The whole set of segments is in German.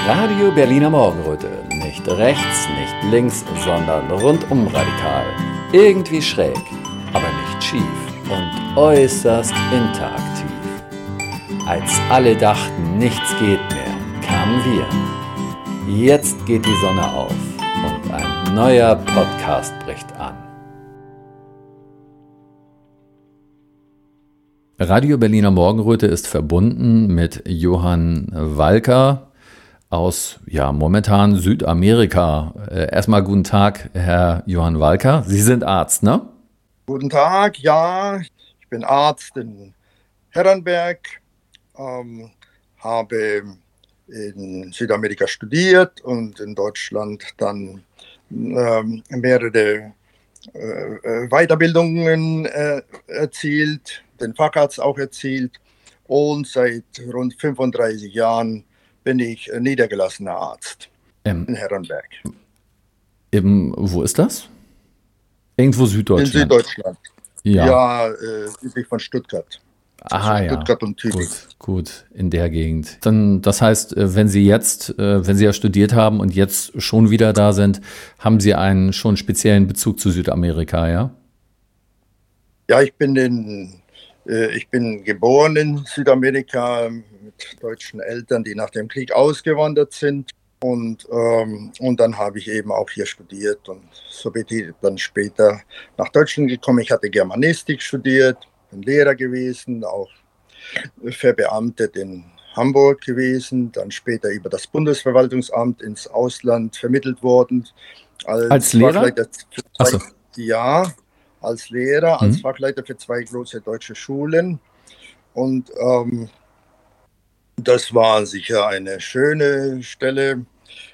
Radio Berliner Morgenröte. Nicht rechts, nicht links, sondern rundum radikal. Irgendwie schräg, aber nicht schief und äußerst interaktiv. Als alle dachten, nichts geht mehr, kamen wir. Jetzt geht die Sonne auf und ein neuer Podcast bricht an. Radio Berliner Morgenröte ist verbunden mit Johann Walker aus, momentan Südamerika. Erstmal guten Tag, Herr Johann Walker. Sie sind Arzt, ne? Guten Tag, ja, ich bin Arzt in Herrenberg, habe in Südamerika studiert und in Deutschland dann mehrere Weiterbildungen erzielt, den Facharzt auch erzielt, und seit rund 35 Jahren bin ich niedergelassener Arzt in Herrenberg. Wo ist das? Irgendwo Süddeutschland? In Süddeutschland. Ja, südlich von Stuttgart. Aha, Stuttgart ja. und Tübingen. Gut, in der Gegend. Dann, das heißt, wenn Sie ja studiert haben und jetzt schon wieder da sind, haben Sie einen schon speziellen Bezug zu Südamerika, ja? Ja, ich bin geboren in Südamerika mit deutschen Eltern, die nach dem Krieg ausgewandert sind. Und dann habe ich eben auch hier studiert und so bin ich dann später nach Deutschland gekommen. Ich hatte Germanistik studiert, bin Lehrer gewesen, auch verbeamtet in Hamburg gewesen, dann später über das Bundesverwaltungsamt ins Ausland vermittelt worden. Als Lehrer? Ja, als Lehrer, als Fachleiter für 2 große deutsche Schulen. Und das war sicher eine schöne Stelle.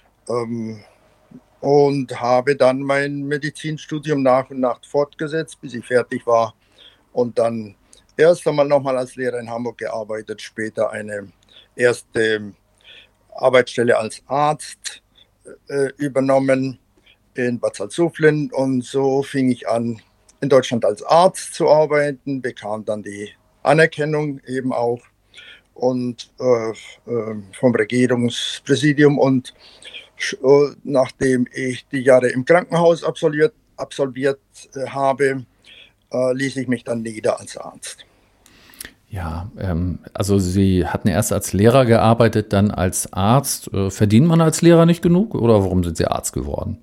Und habe dann mein Medizinstudium nach und nach fortgesetzt, bis ich fertig war. Und dann erst einmal nochmal als Lehrer in Hamburg gearbeitet, später eine erste Arbeitsstelle als Arzt übernommen in Bad Salzuflen. Und so fing ich an, in Deutschland als Arzt zu arbeiten, bekam dann die Anerkennung eben auch und vom Regierungspräsidium. Und nachdem ich die Jahre im Krankenhaus absolviert habe, ließ ich mich dann nieder als Arzt. Ja, also Sie hatten erst als Lehrer gearbeitet, dann als Arzt. Verdient man als Lehrer nicht genug oder warum sind Sie Arzt geworden?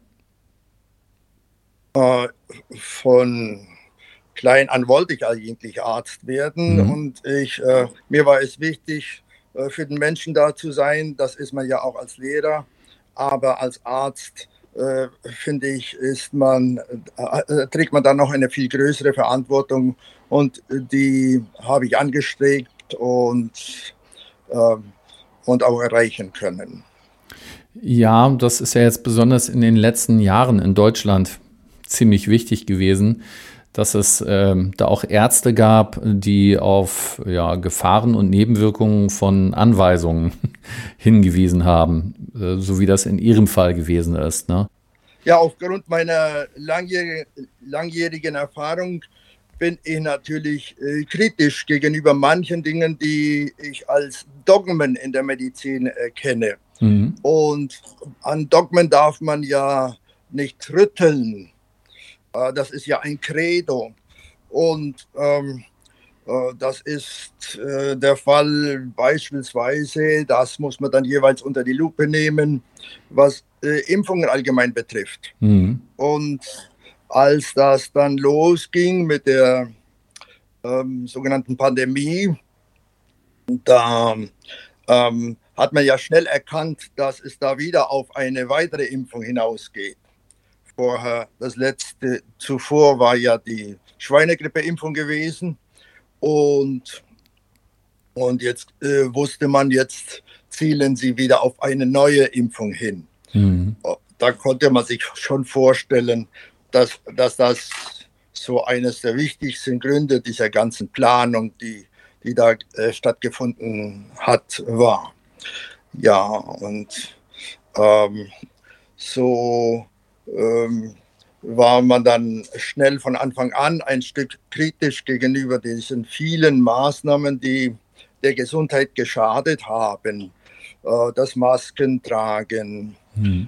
Von klein an wollte ich eigentlich Arzt werden und mir war es wichtig, für den Menschen da zu sein. Das ist man ja auch als Lehrer. Aber als Arzt, finde ich, trägt man dann noch eine viel größere Verantwortung und die habe ich angestrebt und auch erreichen können. Ja, das ist ja jetzt besonders in den letzten Jahren in Deutschland ziemlich wichtig gewesen, dass es da auch Ärzte gab, die auf Gefahren und Nebenwirkungen von Anweisungen hingewiesen haben, so wie das in Ihrem Fall gewesen ist, ne? Ja, aufgrund meiner langjährigen Erfahrung bin ich natürlich kritisch gegenüber manchen Dingen, die ich als Dogmen in der Medizin erkenne. Und an Dogmen darf man ja nicht rütteln. Das ist ja ein Credo und das ist der Fall beispielsweise, das muss man dann jeweils unter die Lupe nehmen, was Impfungen allgemein betrifft. Und als das dann losging mit der sogenannten Pandemie, da hat man ja schnell erkannt, dass es da wieder auf eine weitere Impfung hinausgeht. Zuvor war ja die Schweinegrippeimpfung gewesen und jetzt wusste man, jetzt zielen sie wieder auf eine neue Impfung hin. Da konnte man sich schon vorstellen, dass das so eines der wichtigsten Gründe dieser ganzen Planung, die da stattgefunden hat, war. Ja, und so war man dann schnell von Anfang an ein Stück kritisch gegenüber diesen vielen Maßnahmen, die der Gesundheit geschadet haben. das Maskentragen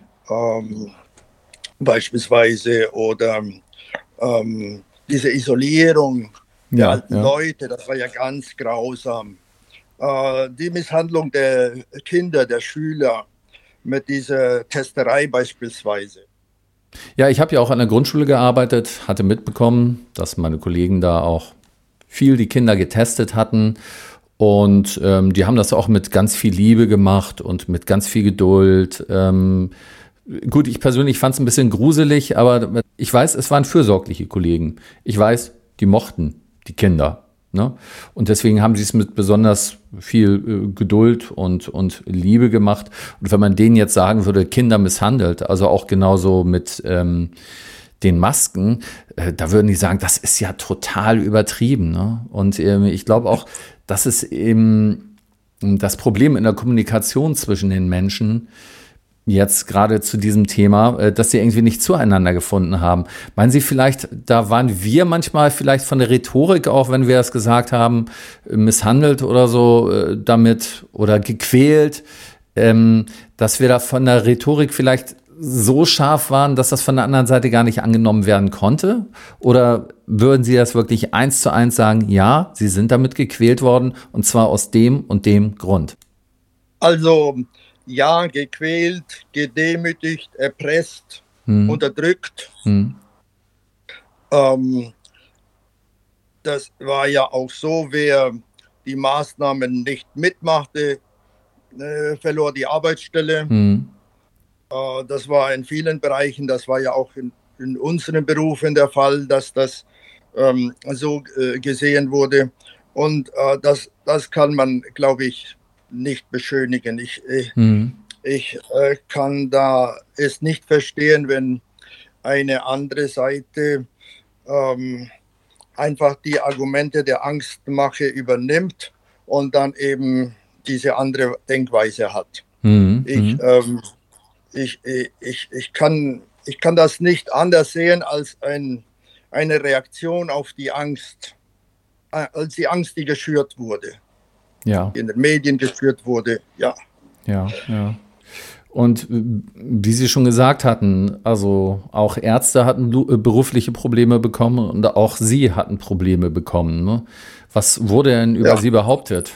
beispielsweise oder diese Isolierung der alten Leute, das war ja ganz grausam. Die Misshandlung der Kinder, der Schüler mit dieser Testerei beispielsweise. Ja, ich habe ja auch an der Grundschule gearbeitet, hatte mitbekommen, dass meine Kollegen da auch viel die Kinder getestet hatten. Und die haben das auch mit ganz viel Liebe gemacht und mit ganz viel Geduld. Gut, ich persönlich fand es ein bisschen gruselig, aber ich weiß, es waren fürsorgliche Kollegen. Ich weiß, die mochten die Kinder. Ne? Und deswegen haben sie es mit besonders viel Geduld und Liebe gemacht. Und wenn man denen jetzt sagen würde, Kinder misshandelt, also auch genauso mit den Masken, da würden die sagen, das ist ja total übertrieben. Ne? Und ich glaube auch, das ist eben das Problem in der Kommunikation zwischen den Menschen, jetzt gerade zu diesem Thema, dass sie irgendwie nicht zueinander gefunden haben. Meinen Sie vielleicht, da waren wir manchmal vielleicht von der Rhetorik, auch wenn wir es gesagt haben, misshandelt oder so damit oder gequält, dass wir da von der Rhetorik vielleicht so scharf waren, dass das von der anderen Seite gar nicht angenommen werden konnte? Oder würden Sie das wirklich 1:1 sagen, ja, Sie sind damit gequält worden und zwar aus dem und dem Grund? Also ja, gequält, gedemütigt, erpresst, unterdrückt. Das war ja auch so, wer die Maßnahmen nicht mitmachte, verlor die Arbeitsstelle. Das war in vielen Bereichen, das war ja auch in unseren Berufen der Fall, dass das so gesehen wurde. Und das kann man, glaube ich, nicht beschönigen. Ich kann da es nicht verstehen, wenn eine andere Seite einfach die Argumente der Angstmache übernimmt und dann eben diese andere Denkweise hat. Ich kann das nicht anders sehen als eine Reaktion auf die Angst, als die Angst, die geschürt wurde. Ja. In den Medien geschürt wurde, ja. Ja. Und wie Sie schon gesagt hatten, also auch Ärzte hatten berufliche Probleme bekommen und auch Sie hatten Probleme bekommen. Ne? Was wurde denn über Sie behauptet?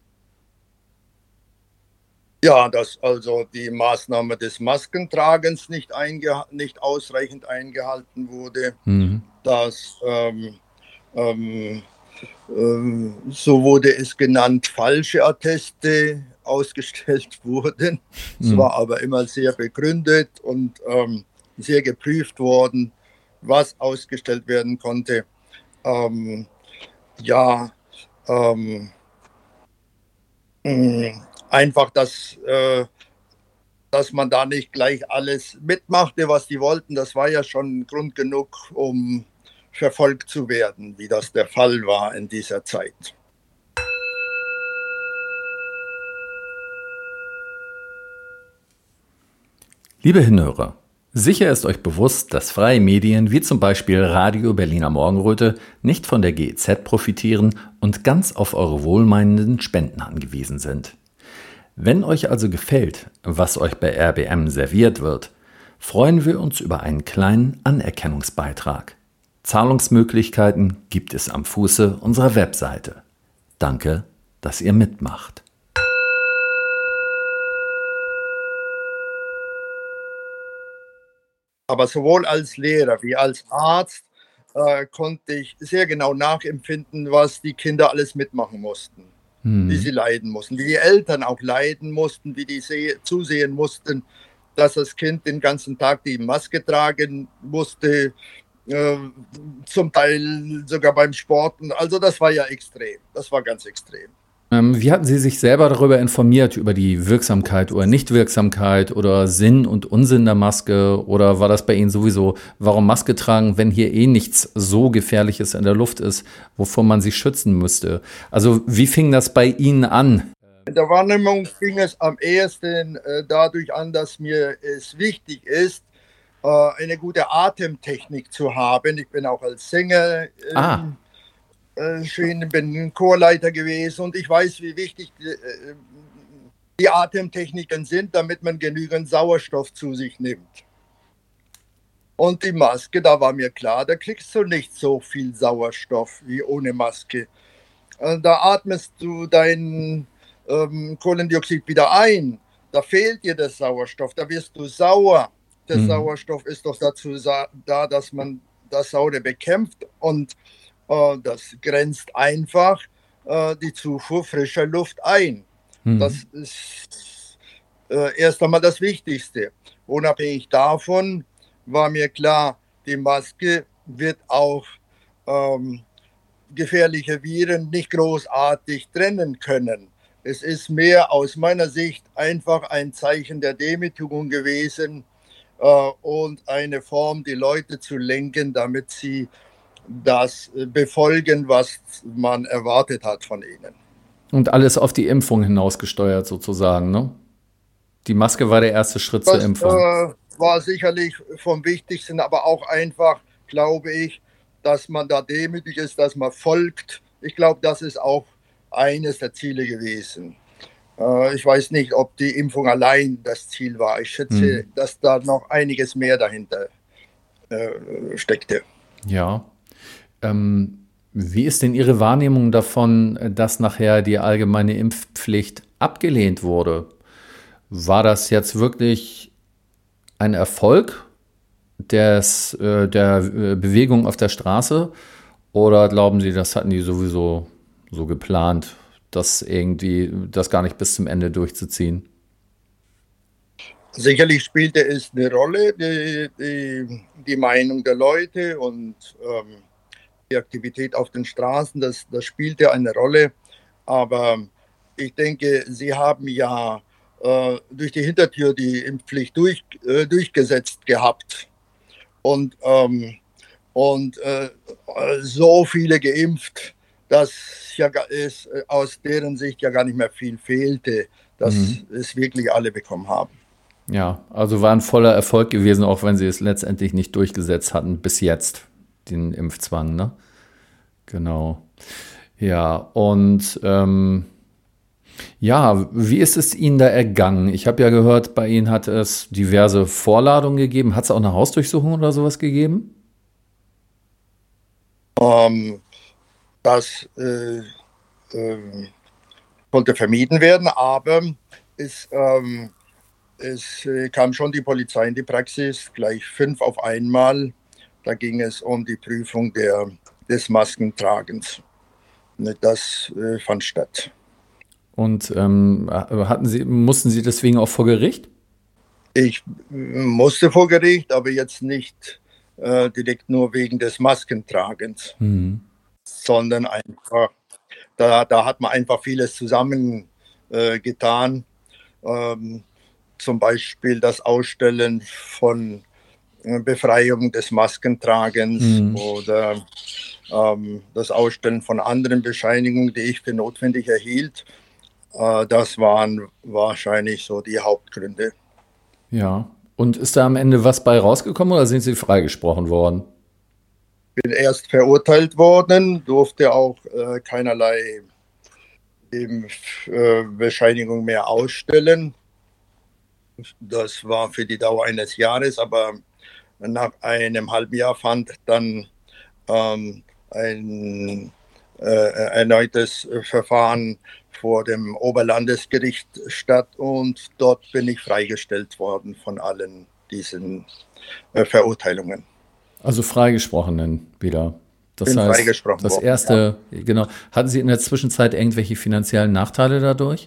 Ja, dass also die Maßnahme des Maskentragens nicht ausreichend eingehalten wurde, dass so wurde es genannt, falsche Atteste ausgestellt wurden. Es war aber immer sehr begründet und sehr geprüft worden, was ausgestellt werden konnte. Einfach, dass man da nicht gleich alles mitmachte, was die wollten. Das war ja schon Grund genug, um verfolgt zu werden, wie das der Fall war in dieser Zeit. Liebe Hinhörer, sicher ist euch bewusst, dass freie Medien wie zum Beispiel Radio Berliner Morgenröte nicht von der GEZ profitieren und ganz auf eure wohlmeinenden Spenden angewiesen sind. Wenn euch also gefällt, was euch bei RBM serviert wird, freuen wir uns über einen kleinen Anerkennungsbeitrag. Zahlungsmöglichkeiten gibt es am Fuße unserer Webseite. Danke, dass ihr mitmacht. Aber sowohl als Lehrer wie als Arzt konnte ich sehr genau nachempfinden, was die Kinder alles mitmachen mussten, wie sie leiden mussten, wie die Eltern auch leiden mussten, wie die zusehen mussten, dass das Kind den ganzen Tag die Maske tragen musste, zum Teil sogar beim Sporten. Also das war ja extrem, das war ganz extrem. Wie hatten Sie sich selber darüber informiert, über die Wirksamkeit oder Nichtwirksamkeit oder Sinn und Unsinn der Maske? Oder war das bei Ihnen sowieso, warum Maske tragen, wenn hier eh nichts so Gefährliches in der Luft ist, wovor man sich schützen müsste? Also wie fing das bei Ihnen an? In der Wahrnehmung fing es am ehesten dadurch an, dass mir es wichtig ist, eine gute Atemtechnik zu haben. Ich bin auch als Sänger bin Chorleiter gewesen und ich weiß, wie wichtig die Atemtechniken sind, damit man genügend Sauerstoff zu sich nimmt. Und die Maske, da war mir klar, da kriegst du nicht so viel Sauerstoff wie ohne Maske. Da atmest du dein Kohlendioxid wieder ein. Da fehlt dir der Sauerstoff, da wirst du sauer. Der Sauerstoff ist doch dazu da, dass man das Saure bekämpft, und das grenzt einfach die Zufuhr frischer Luft ein. Das ist erst einmal das Wichtigste. Unabhängig davon war mir klar, die Maske wird auch gefährliche Viren nicht großartig trennen können. Es ist mehr aus meiner Sicht einfach ein Zeichen der Demütigung gewesen und eine Form, die Leute zu lenken, damit sie das befolgen, was man erwartet hat von ihnen. Und alles auf die Impfung hinausgesteuert sozusagen, ne? Die Maske war der erste Schritt zur Impfung. War sicherlich vom Wichtigsten, aber auch einfach, glaube ich, dass man da demütig ist, dass man folgt. Ich glaube, das ist auch eines der Ziele gewesen. Ich weiß nicht, ob die Impfung allein das Ziel war. Ich schätze, dass da noch einiges mehr dahinter steckte. Ja. Wie ist denn Ihre Wahrnehmung davon, dass nachher die allgemeine Impfpflicht abgelehnt wurde? War das jetzt wirklich ein Erfolg der Bewegung auf der Straße? Oder glauben Sie, das hatten die sowieso so geplant, das irgendwie das gar nicht bis zum Ende durchzuziehen? Sicherlich spielte es eine Rolle, die Meinung der Leute und die Aktivität auf den Straßen, das spielte eine Rolle. Aber ich denke, sie haben ja durch die Hintertür die Impfpflicht durchgesetzt gehabt. Und so viele geimpft, dass ja es aus deren Sicht ja gar nicht mehr viel fehlte, dass es wirklich alle bekommen haben. Ja, also war ein voller Erfolg gewesen, auch wenn sie es letztendlich nicht durchgesetzt hatten bis jetzt, den Impfzwang, ne? Genau. Ja, und ja, wie ist es Ihnen da ergangen? Ich habe ja gehört, bei Ihnen hat es diverse Vorladungen gegeben. Hat es auch eine Hausdurchsuchung oder sowas gegeben? Das konnte vermieden werden, aber es kam schon die Polizei in die Praxis, gleich 5 auf einmal. Da ging es um die Prüfung des Maskentragens. Das fand statt. Und mussten Sie deswegen auch vor Gericht? Ich musste vor Gericht, aber jetzt nicht direkt nur wegen des Maskentragens, sondern einfach, da hat man einfach vieles zusammengetan. Zum Beispiel das Ausstellen von Befreiung des Maskentragens oder das Ausstellen von anderen Bescheinigungen, die ich für notwendig erhielt. Das waren wahrscheinlich so die Hauptgründe. Ja. Und ist da am Ende was bei rausgekommen oder sind Sie freigesprochen worden? Bin erst verurteilt worden, durfte auch keinerlei Bescheinigung mehr ausstellen. Das war für die Dauer eines Jahres, aber nach einem halben Jahr fand dann ein erneutes Verfahren vor dem Oberlandesgericht statt und dort bin ich freigestellt worden von allen diesen Verurteilungen. Also freigesprochenen wieder. Das heißt, das erste, ja. Genau. Hatten Sie in der Zwischenzeit irgendwelche finanziellen Nachteile dadurch?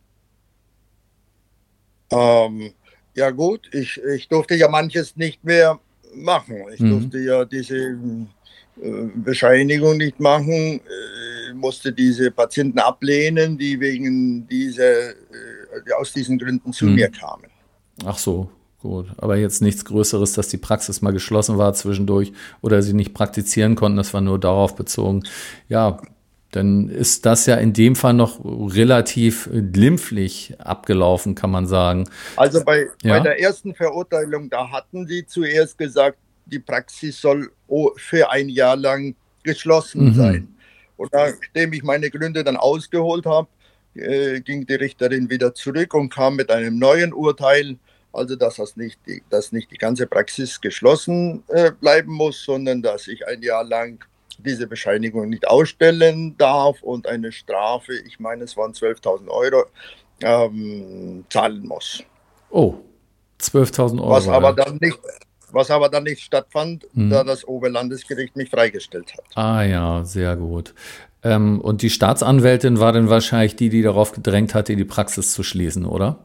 Ja gut, ich durfte ja manches nicht mehr machen. Ich durfte ja diese Bescheinigung nicht machen, musste diese Patienten ablehnen, die aus diesen Gründen zu mir kamen. Ach so, gut. Aber jetzt nichts Größeres, dass die Praxis mal geschlossen war zwischendurch oder sie nicht praktizieren konnten, das war nur darauf bezogen. Ja, dann ist das ja in dem Fall noch relativ glimpflich abgelaufen, kann man sagen. Also bei der ersten Verurteilung, da hatten sie zuerst gesagt, die Praxis soll für ein Jahr lang geschlossen sein. Und nachdem ich meine Gründe dann ausgeholt habe, ging die Richterin wieder zurück und kam mit einem neuen Urteil, also dass nicht die ganze Praxis geschlossen bleiben muss, sondern dass ich ein Jahr lang diese Bescheinigung nicht ausstellen darf und eine Strafe, ich meine es waren 12.000 Euro, zahlen muss. Oh, 12.000 Euro. Was aber dann nicht stattfand, da das Oberlandesgericht mich freigestellt hat. Ah ja, sehr gut. Und die Staatsanwältin war dann wahrscheinlich die darauf gedrängt hatte, die Praxis zu schließen, oder?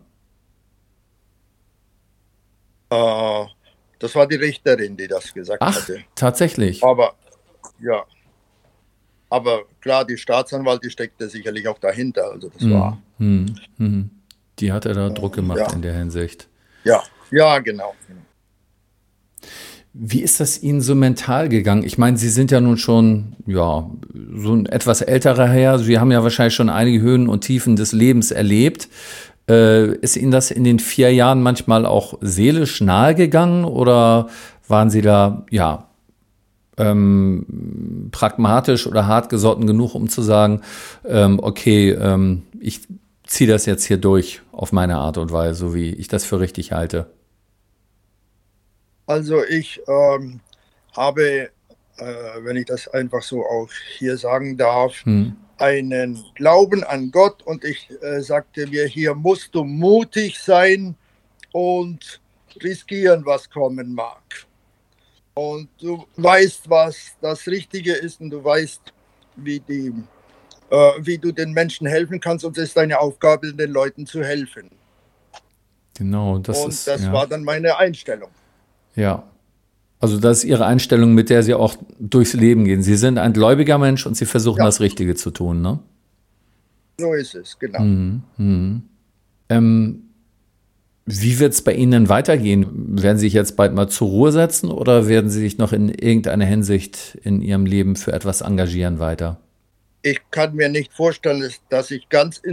Das war die Richterin, die das gesagt hatte. Tatsächlich. Aber ja. Aber klar, die Staatsanwalt, die steckte sicherlich auch dahinter. Also das war. Die hat da Druck gemacht in der Hinsicht. Ja, genau. Wie ist das Ihnen so mental gegangen? Ich meine, Sie sind ja nun schon, so ein etwas älterer Herr. Sie haben ja wahrscheinlich schon einige Höhen und Tiefen des Lebens erlebt. Ist Ihnen das in den 4 Jahren manchmal auch seelisch nahe gegangen oder waren Sie da, pragmatisch oder hartgesotten genug, um zu sagen, ich ziehe das jetzt hier durch auf meine Art und Weise, so wie ich das für richtig halte? Also ich habe, wenn ich das einfach so auch hier sagen darf, einen Glauben an Gott und ich sagte mir, hier musst du mutig sein und riskieren, was kommen mag. Und du weißt, was das Richtige ist und du weißt, wie du den Menschen helfen kannst und es ist deine Aufgabe, den Leuten zu helfen. Genau, das war dann meine Einstellung. Ja, also das ist Ihre Einstellung, mit der Sie auch durchs Leben gehen. Sie sind ein gläubiger Mensch und Sie versuchen, das Richtige zu tun, ne? So ist es, genau. Wie wird es bei Ihnen weitergehen? Werden Sie sich jetzt bald mal zur Ruhe setzen oder werden Sie sich noch in irgendeiner Hinsicht in Ihrem Leben für etwas engagieren weiter? Ich kann mir nicht vorstellen, dass ich ganz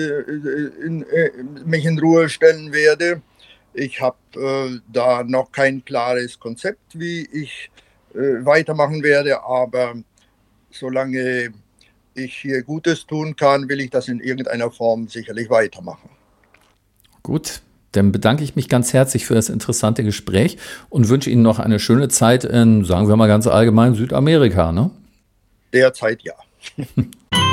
mich in Ruhe stellen werde. Ich habe da noch kein klares Konzept, wie ich weitermachen werde, aber solange ich hier Gutes tun kann, will ich das in irgendeiner Form sicherlich weitermachen. Gut, dann bedanke ich mich ganz herzlich für das interessante Gespräch und wünsche Ihnen noch eine schöne Zeit in, sagen wir mal ganz allgemein, Südamerika, ne? Derzeit ja.